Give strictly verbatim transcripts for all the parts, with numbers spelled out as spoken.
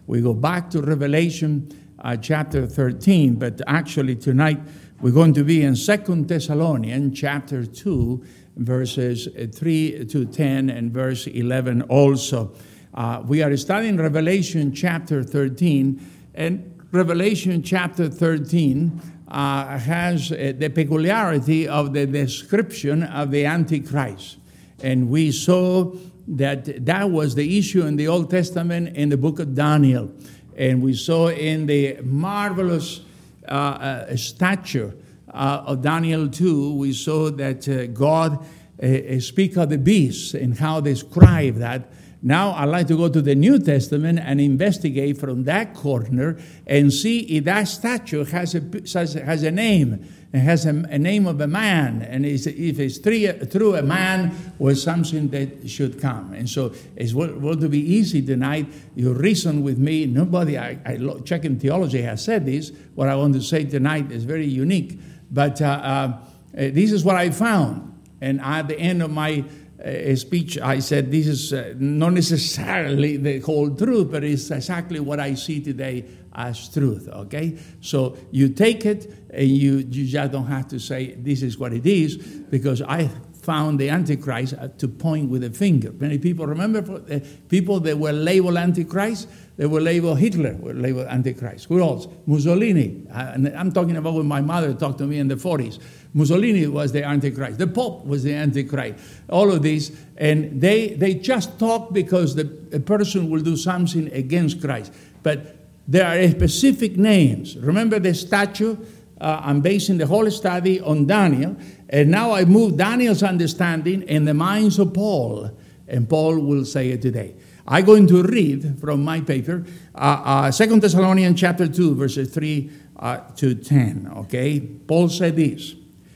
we go back to Revelation uh, chapter thirteen, but actually tonight we're going to be in Second Thessalonians chapter two, verses three to ten and verse eleven also. Uh, we are studying Revelation chapter thirteen, and Revelation chapter thirteen uh, has uh, the peculiarity of the description of the Antichrist. And we saw that that was the issue in the Old Testament in the book of Daniel. And we saw in the marvelous uh, uh, stature uh, of Daniel two, we saw that uh, God uh, speak of the beast and how they describe that. Now I'd like to go to the New Testament and investigate from that corner and see if that statue has a, has, has a name. It has a, a name of a man. And it's, if it's through a man or something that should come. And so it's going to be easy tonight. You reason with me. Nobody, I, I check in theology, has said this. What I want to say tonight is very unique. But uh, uh, this is what I found. And at the end of my a speech, I said, this is uh, not necessarily the whole truth, but it's exactly what I see today as truth, okay? So you take it, and you, you just don't have to say, this is what it is, because I found the Antichrist to point with a finger. Many people, remember uh, people that were labeled Antichrist? They were labeled, Hitler were labeled Antichrist. Who else? Mussolini. Uh, and I'm talking about when my mother talked to me in the forties. Mussolini was the Antichrist. The Pope was the Antichrist. All of these. And they, they just talk because the a person will do something against Christ. But there are specific names. Remember the statue? Uh, I'm basing the whole study on Daniel. And now I move Daniel's understanding in the minds of Paul. And Paul will say it today. I'm going to read from my paper, uh, uh, Second Thessalonians chapter two, verses three uh, to ten. Okay? Paul said this.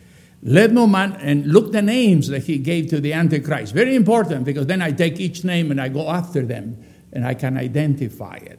Let no man, and look the names that he gave to the Antichrist. Very important, because then I take each name and I go after them, and I can identify it.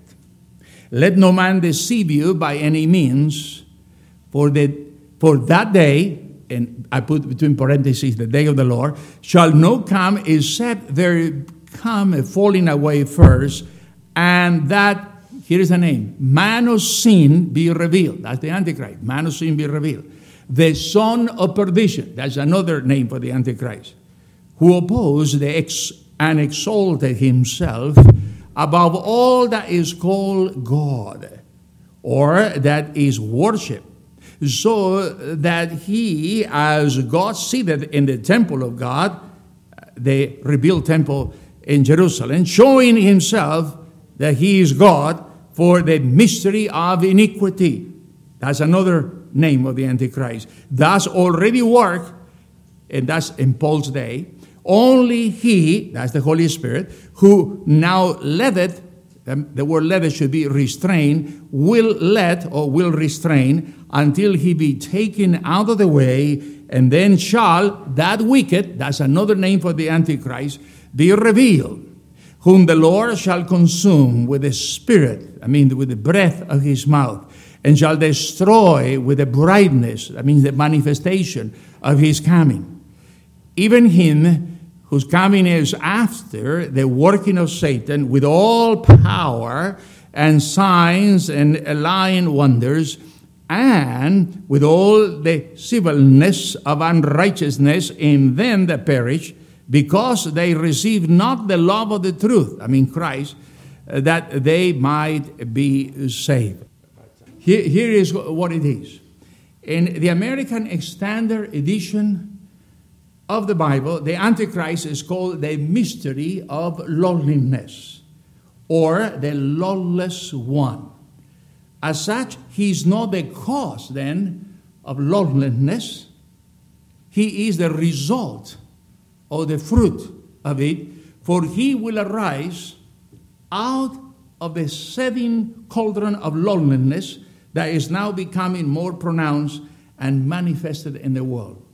Let no man deceive you by any means, for, the, for that day, and I put between parentheses, the day of the Lord, shall no come except there come a falling away first, and that, here is the name, man of sin be revealed. That's the Antichrist. Man of sin be revealed. The son of perdition, that's another name for the Antichrist, who opposed the ex- and exalted himself above all that is called God, or that is worship, so that he, as God seated in the temple of God, the rebuilt temple in Jerusalem, showing himself that he is God for the mystery of iniquity. That's another name of the Antichrist. That's already work, and that's in Paul's day. Only he, that's the Holy Spirit, who now letteth, the word letteth should be restrained, will let or will restrain until he be taken out of the way, and then shall that wicked, that's another name for the Antichrist, be revealed, whom the Lord shall consume with the spirit, I mean with the breath of his mouth, and shall destroy with the brightness, that means the manifestation of his coming. Even him whose coming is after the working of Satan with all power and signs and lying wonders, and with all the deceitfulness of unrighteousness in them that perish, because they receive not the love of the truth, I mean Christ, that they might be saved. Here, here is what it is. In the American Standard Edition of the Bible, the Antichrist is called the mystery of lawlessness, or the lawless one. As such, he is not the cause, then, of lawlessness. He is the result or the fruit of it, for he will arise out of the seething cauldron of lawlessness that is now becoming more pronounced and manifested in the world.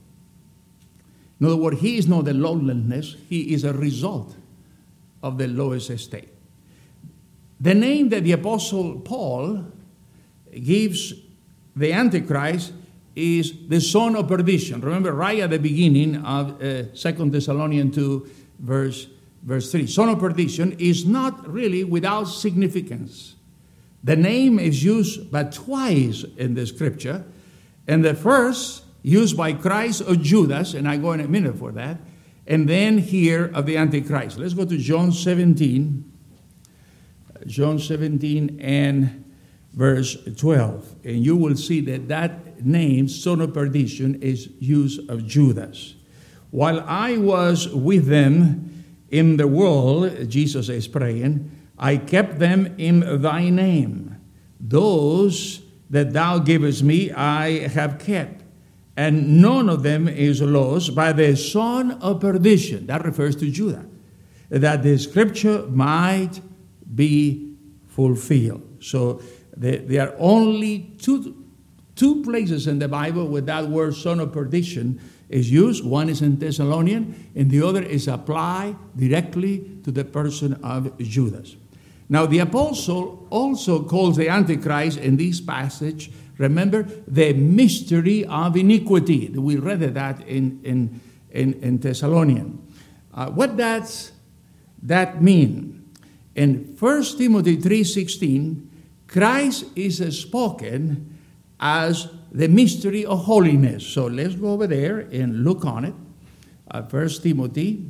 In other words, he is not the lawlessness, he is a result of the lowest estate. The name that the Apostle Paul gives the Antichrist is the son of perdition. Remember, right at the beginning of uh, Second Thessalonians two, verse, verse three. Son of perdition is not really without significance. The name is used but twice in the scripture. And the first, used by Christ or Judas, and I go in a minute for that. And then here of the Antichrist. Let's go to John seventeen. John seventeen and verse twelve. And you will see that that name, son of perdition, is used of Judas. While I was with them in the world, Jesus is praying, I kept them in thy name. Those that thou givest me, I have kept. And none of them is lost by the son of perdition. That refers to Judah. That the scripture might be fulfilled. So there, there are only two, two places in the Bible where that word son of perdition is used. One is in Thessalonian, and the other is applied directly to the person of Judas. Now, the apostle also calls the Antichrist in this passage, remember, the mystery of iniquity. We read that in, in, in, in Thessalonian. Uh, what does that mean? In First Timothy three sixteen, Christ is spoken as the mystery of holiness. So let's go over there and look on it. Uh, First Timothy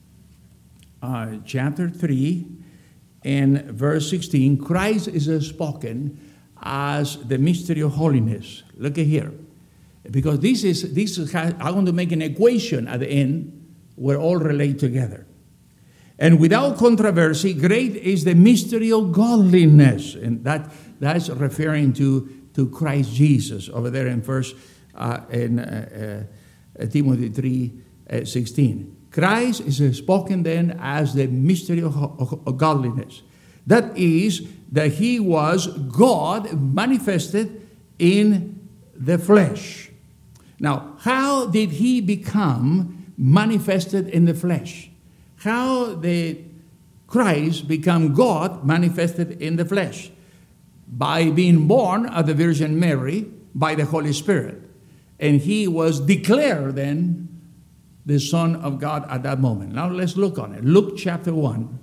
uh, chapter three and verse sixteen, Christ is spoken as the mystery of holiness. Look at here. Because this is, this is how, I'm going to make an equation at the end where all relate together. And without controversy, great is the mystery of godliness. And that, that's referring to, to Christ Jesus over there in First uh, in uh, uh, Timothy three sixteen. Christ is spoken then as the mystery of, of, of godliness. That is, that he was God manifested in the flesh. Now, how did he become manifested in the flesh? How did Christ become God manifested in the flesh? By being born of the Virgin Mary by the Holy Spirit. And he was declared then the Son of God at that moment. Now let's look on it. Luke chapter one.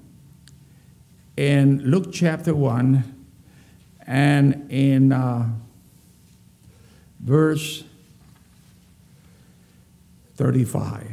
In Luke chapter one and in uh, verse thirty-five.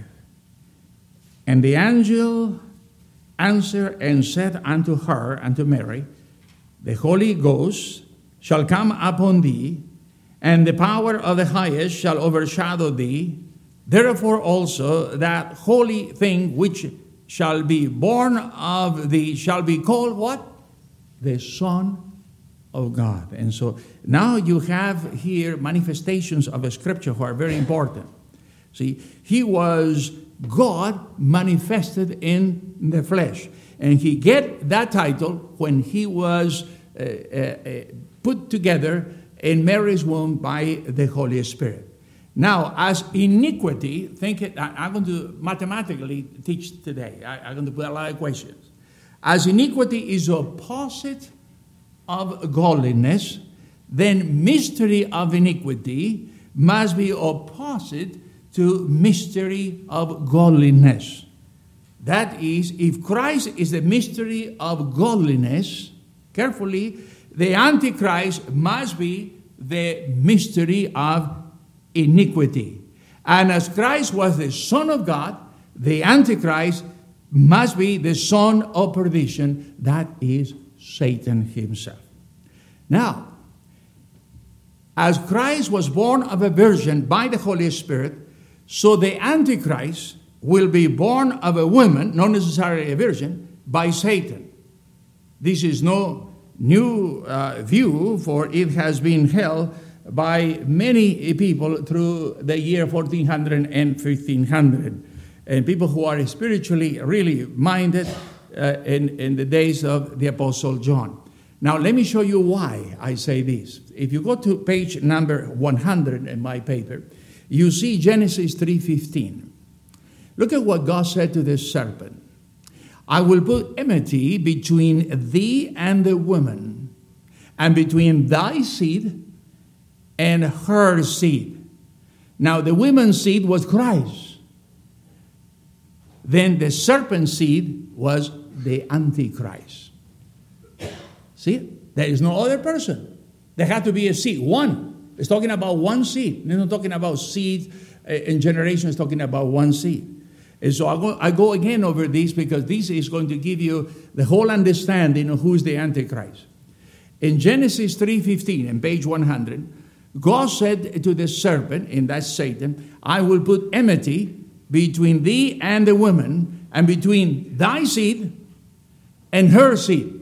And the angel answered and said unto her, unto Mary, the Holy Ghost shall come upon thee, and the power of the highest shall overshadow thee. Therefore also that holy thing which shall be born of thee shall be called what? The Son of God. And so now you have here manifestations of the scripture who are very important. See, he was God manifested in the flesh. And he get that title when he was uh, uh, put together in Mary's womb by the Holy Spirit. Now, as iniquity, think it, I, I'm going to mathematically teach today. I, I'm going to put a lot of equations. As iniquity is opposite of godliness, then mystery of iniquity must be opposite to mystery of godliness. That is, if Christ is the mystery of godliness, carefully, the Antichrist must be the mystery of iniquity. And as Christ was the Son of God, the Antichrist must be the son of perdition. That is Satan himself. Now, as Christ was born of a virgin by the Holy Spirit, so the Antichrist will be born of a woman, not necessarily a virgin, by Satan. This is no new uh, view, for it has been held by many people through the year fourteen hundred and fifteen hundred. And people who are spiritually really minded uh, in, in the days of the Apostle John. Now, let me show you why I say this. If you go to page number one hundred in my paper, you see Genesis three fifteen. Look at what God said to the serpent. I will put enmity between thee and the woman, and between thy seed and her seed. Now, the woman's seed was Christ. Then the serpent's seed was the Antichrist. See it? There is no other person. There had to be a seed, one. It's talking about one seed. It's not talking about seed in generation. It's talking about one seed. And so I go, I go again over this because this is going to give you the whole understanding of who is the Antichrist. In Genesis three fifteen, in page one hundred, God said to the serpent, and that's Satan, I will put enmity between thee and the woman, and between thy seed and her seed.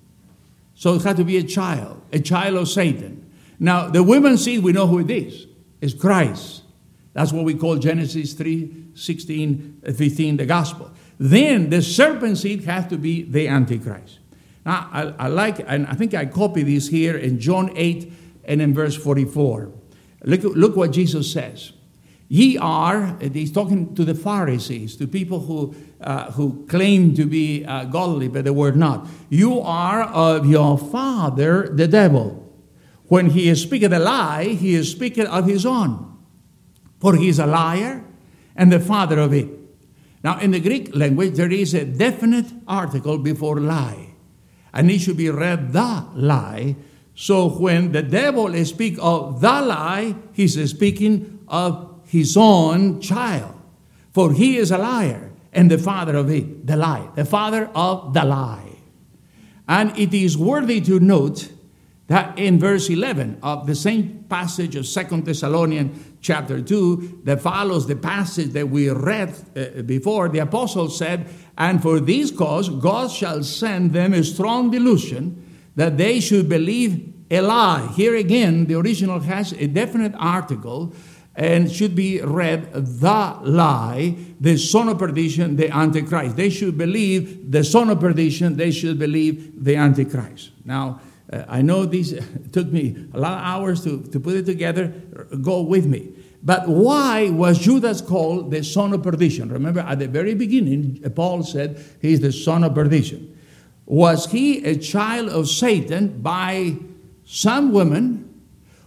So it had to be a child, a child of Satan. Now, the woman's seed, we know who it is. It's Christ. That's what we call Genesis three sixteen, fifteen, the gospel. Then the serpent seed has to be the Antichrist. Now, I, I like, and I think I copy this here in John eight and in verse forty-four. Look, look what Jesus says. Ye are, he's talking to the Pharisees, to people who uh, who claim to be uh, godly, but they were not. You are of your father, the devil. When he speaketh a lie, he is speaking of his own. For he is a liar and the father of it. Now, in the Greek language, there is a definite article before lie. And it should be read the lie. So when the devil speaks of the lie, he's speaking of his own child. For he is a liar and the father of it, the lie, the father of the lie. And it is worthy to note that in verse eleven of the same passage of Second Thessalonians chapter two, that follows the passage that we read uh, before, the apostle said, and for this cause God shall send them a strong delusion that they should believe a lie. Here again, the original has a definite article and should be read the lie, the son of perdition, the Antichrist. They should believe the son of perdition. They should believe the Antichrist. Now, uh, I know this took me a lot of hours to, to put it together. Go with me. But why was Judas called the son of perdition? Remember, at the very beginning, Paul said he's the son of perdition. Was he a child of Satan by some woman,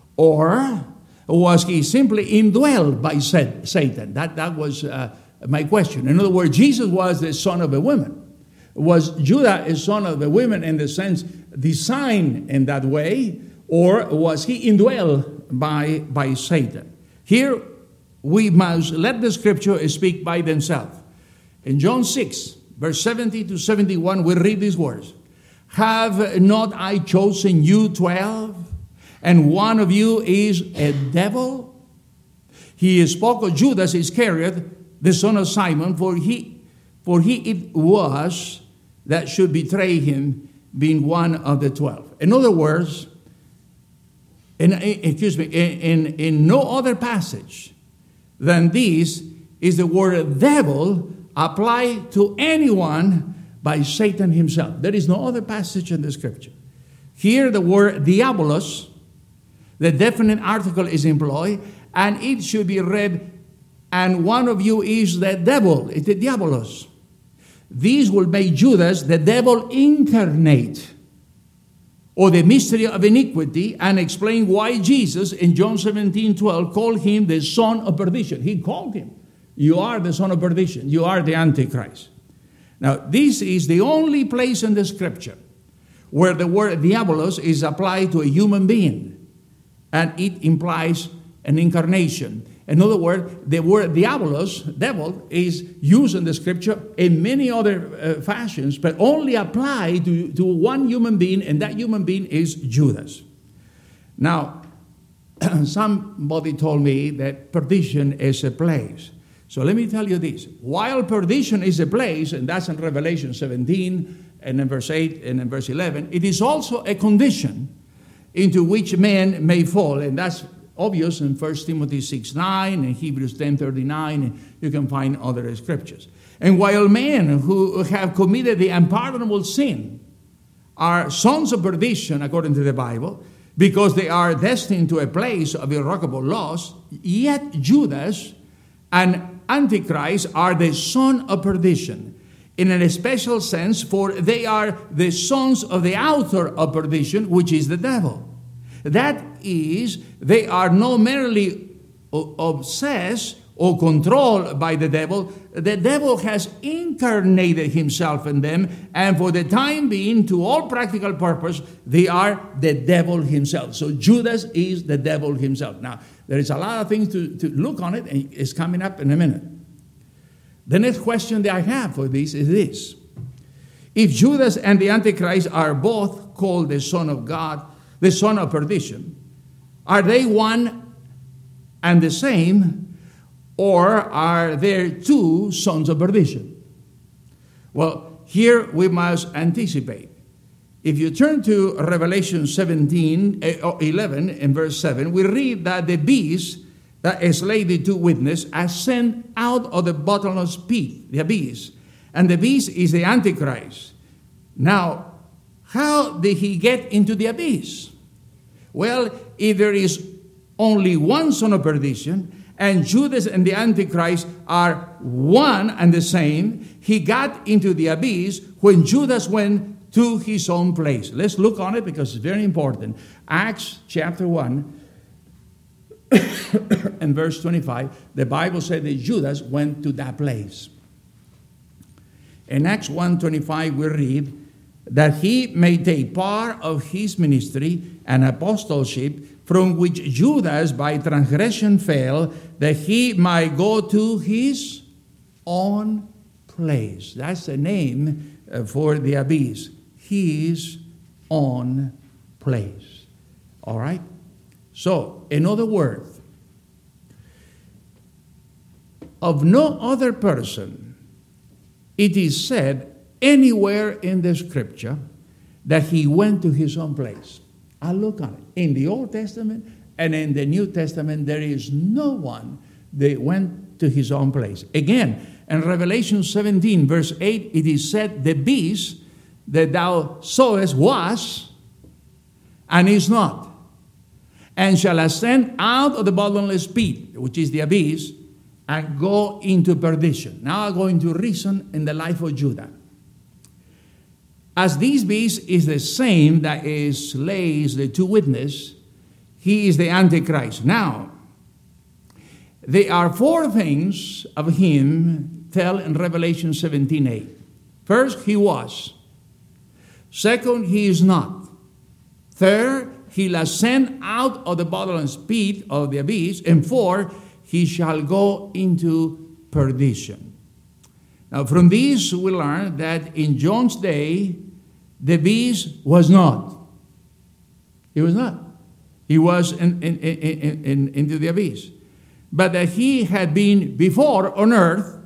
or was he simply indwelled by Satan? That, that was uh, my question. In other words, Jesus was the son of a woman. Was Judah a son of a woman in the sense designed in that way, or was he indwelled by, by Satan? Here, we must let the scripture speak by themselves. In John six, verse seventy to seventy-one, we read these words. Have not I chosen you twelve, and one of you is a devil? He spoke of Judas Iscariot, the son of Simon, for he, for he it was that should betray him, being one of the twelve. In other words, in, excuse me, in, in, in no other passage than this is the word devil applied to anyone by Satan himself. There is no other passage in the scripture. Here the word diabolos, the definite article is employed, and it should be read, and one of you is the devil. It's the diabolos. These will make Judas the devil incarnate, or the mystery of iniquity, and explain why Jesus in John seventeen twelve called him the son of perdition. He called him, you are the son of perdition. You are the Antichrist. Now, this is the only place in the scripture where the word diabolos is applied to a human being, and it implies an incarnation. In other words, the word diabolos, devil, is used in the scripture in many other uh, fashions, but only applied to, to one human being, and that human being is Judas. Now, somebody told me that perdition is a place. So let me tell you this. While perdition is a place, and that's in Revelation seventeen, and in verse eight, and in verse eleven, it is also a condition into which man may fall, and that's obvious in First Timothy six nine and Hebrews ten thirty-nine, and you can find other scriptures. And while men who have committed the unpardonable sin are sons of perdition, according to the Bible, because they are destined to a place of irrevocable loss, yet Judas and Antichrist are the son of perdition in a special sense, for they are the sons of the author of perdition, which is the devil. That is, they are not merely obsessed or controlled by the devil. The devil has incarnated himself in them, and for the time being, to all practical purpose, they are the devil himself. So Judas is the devil himself. Now, there is a lot of things to, to look on it, and it's coming up in a minute. The next question that I have for this is this. If Judas and the Antichrist are both called the Son of God, the son of perdition, are they one and the same, or are there two sons of perdition? Well, here we must anticipate. If you turn to Revelation seventeen, eleven, in verse seven, we read that the beast that slayed the two witnesses ascend out of the bottomless pit, the abyss, and the beast is the Antichrist. Now, how did he get into the abyss? Well, if there is only one son of perdition, and Judas and the Antichrist are one and the same, he got into the abyss when Judas went to his own place. Let's look on it because it's very important. Acts chapter one and verse twenty-five, the Bible said that Judas went to that place. In Acts one twenty-five, we read that he may take part of his ministry and apostleship, from which Judas by transgression fell, that he might go to his own place. That's the name for the abyss. His own place. All right? So, in other words, of no other person, it is said anywhere in the scripture that he went to his own place. I look on it. In the Old Testament and in the New Testament, there is no one that went to his own place. Again, in Revelation seventeen, verse eight, it is said, the beast that thou sawest was and is not, and shall ascend out of the bottomless pit, which is the abyss, and go into perdition. Now I'm going to reason in the life of Judah. As this beast is the same that is slays the two witnesses, he is the Antichrist. Now, there are four things of him tell in Revelation seventeen eight. First, he was. Second, he is not. Third, he'll ascend out of the bottomless pit of the abyss. And four, he shall go into perdition. Now, from this, we learn that in John's day, the beast was not. He was not. He was in, in, in, in, into the abyss. But that he had been before on earth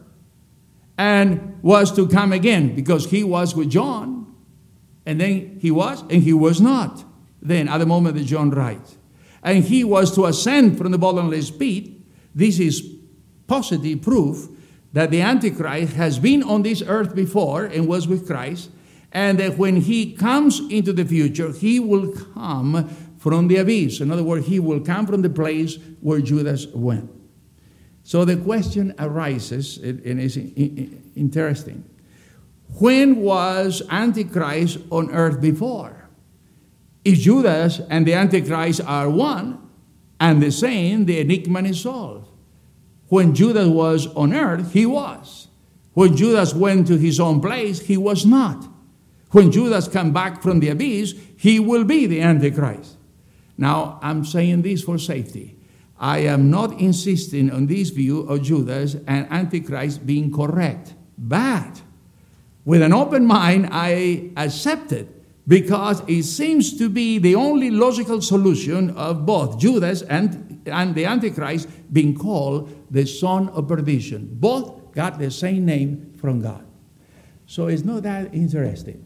and was to come again, because he was with John, and then he was, and he was not. Then, at the moment that John writes. And he was to ascend from the bottomless pit. This is positive proof that the Antichrist has been on this earth before and was with Christ, and that when he comes into the future, he will come from the abyss. In other words, he will come from the place where Judas went. So the question arises, and it's interesting. When was Antichrist on earth before? If Judas and the Antichrist are one and the same, the enigma is solved. When Judas was on earth, he was. When Judas went to his own place, he was not. When Judas comes back from the abyss, he will be the Antichrist. Now, I'm saying this for safety. I am not insisting on this view of Judas and Antichrist being correct. But with an open mind, I accept it, because it seems to be the only logical solution of both Judas and, and the Antichrist being called the son of perdition. Both got the same name from God. So it's not that interesting.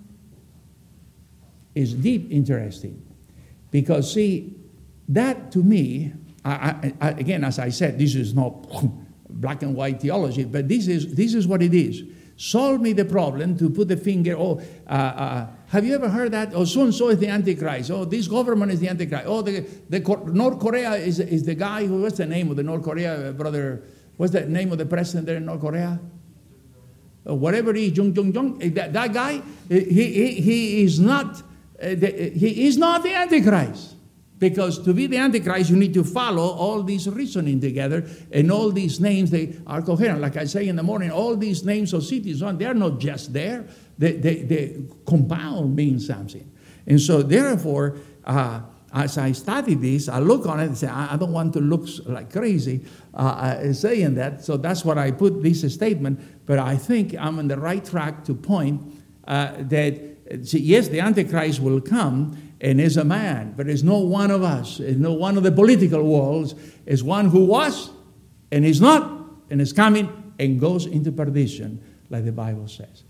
It's deep interesting. Because, see, that to me, I, I, again, as I said, this is not black and white theology, but this is, this is what it is. Solve me the problem to put the finger, oh, uh, uh, have you ever heard that? Oh, so-and-so is the Antichrist. Oh, this government is the Antichrist. Oh, the, the North Korea is, is the guy who, what's the name of the North Korea, brother? What's the name of the president there in North Korea? Uh, whatever he is, Jung Jung Jung. That, that guy, he, he, he is not, uh, the, he is not the Antichrist. Because to be the Antichrist, you need to follow all these reasoning together, and all these names, they are coherent. Like I say in the morning, all these names of cities, they are not just there. They, they, they compound means something. And so therefore, uh, as I study this, I look on it and say, I, I don't want to look like crazy uh, saying that. So that's what I put this statement. But I think I'm on the right track to point uh, that, yes, the Antichrist will come, and is a man, but is no one of us, is no one of the political worlds, is one who was, and is not, and is coming, and goes into perdition, like the Bible says.